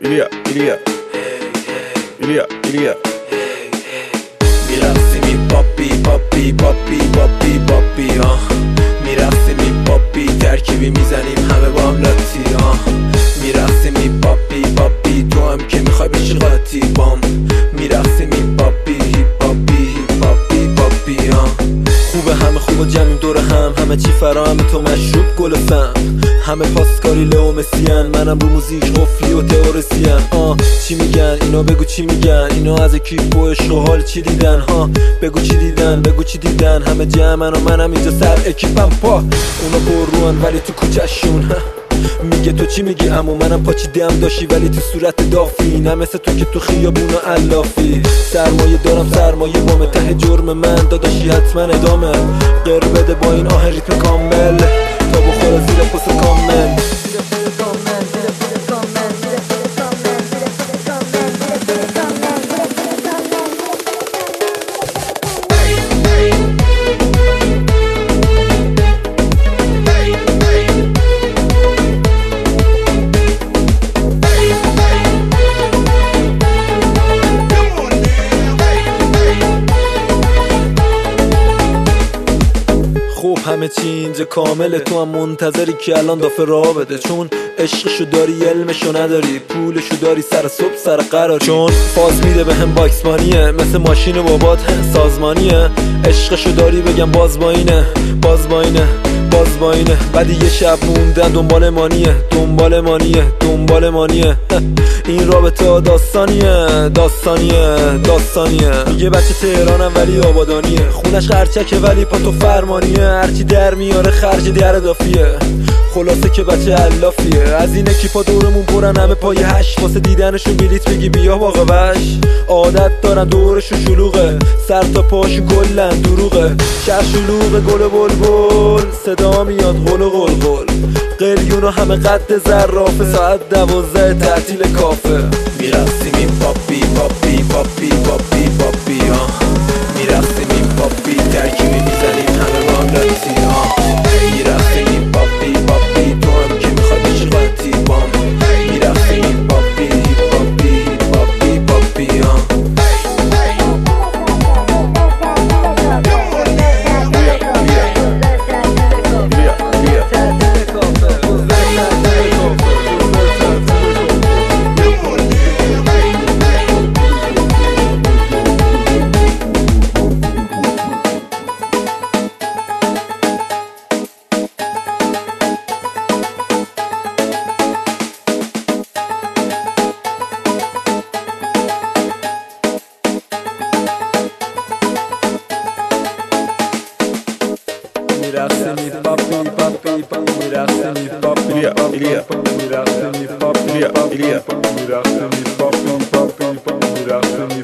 ایلیا میرقصیمی پاپی پاپی پاپی پاپی پاپی میرقصیمی پاپی ترکیبی میزنیم همه با هم لاتی میرقصیمی پاپی پاپی تو هم که میخوای بشی قاطی بام میرقصیمی پاپی هیپ پاپی هیپ پاپی پاپی خوبه همه خوبه جمعیم دور همه چی فراهم تو مشروب گل فهم همه پاسکاری لئو مسیان منم رو موزیک قفلی و تئوریسین چی میگن اینا بگو چی میگن اینا از کیف و عشق و حال چی دیدن بگو چی دیدن بگو چی دیدن همه جمعن و منم اینجا سر اکیپم اونا پر روان ولی تو کوچه‌شون میگه تو چی میگی امو منم پاچیدم داشتی ولی تو صورت دافی نه مثل تو که تو خیابون و علافی سرمایه دارم سرمایه بامه ته جرم من داداشی حتما ادامه غیر بده با این آهن ریتم کامل تا بخور زیر پس کامل خوب همه چی اینجا کامله تو هم منتظری که الان دافه راه بده چون عشقشو داری علمشو نداری پولشو داری سر صبح سر قراری چون فاز میده به هم باکسمانیه مثل ماشین بابات سازمانیه عشقشو داری بگم باز با اینه باز با اینه باز با اینه بعد یه شب موندن دنبال مانیه دنبال مانیه دنبال مانیه این رابطه داستانیه داستانیه داستانیه میگه بچه تهرانم ولی آبادانیه خونش خرچکه ولی پا تو فرمانیه هرچی در میاره خرج در اضافیه خلاصه که بچه علافیه از اینه که پا دورمون پرن همه پای هشت واسه دیدنشون بلیت بگی بیا واقع وش عادت دارن دورشون شلوغه سر تا پاشون کلن دروغه شهر شلوغه گل بلبل صدا میاد غل و غلغل قلیون و همه قد زرافه ساعت 12 تعطیل کافه میرقصیم این پاپی پاپی پاپی پاپی پاپی میرقصیم این پاپی ترکیبی میزنیم همه با هم لاتی میرقصیم این پاپی پاپی تو هم که میخوای بشی قاطی بام میرقصیم این پاپی هیپ پاپی هیپ پاپی پاپی میرقصیمی پاپی پاپی پاپی میرقصیمی پاپی میرقصیمی پاپی میرقصیمی پاپی میرقصیمی پاپی میرقصیمی